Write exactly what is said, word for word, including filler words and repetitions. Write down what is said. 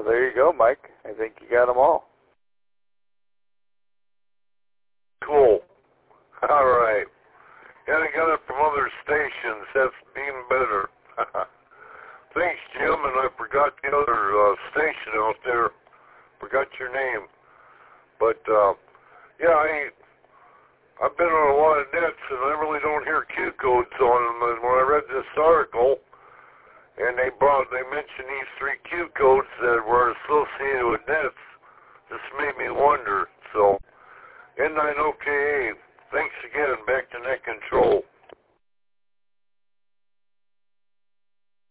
Well, there you go, Mike. I think you got them all. Cool. All right. Yeah, I got it from other stations. That's even better. Thanks, Jim, and I forgot the other uh, station out there. Forgot your name. But, uh, yeah, I, I've been on a lot of nets, and I really don't hear Q codes on them. And when I read this article, and they brought, they mentioned these three Q codes that were associated with nets, this made me wonder. So, N nine O K A, thanks again. Back to net control.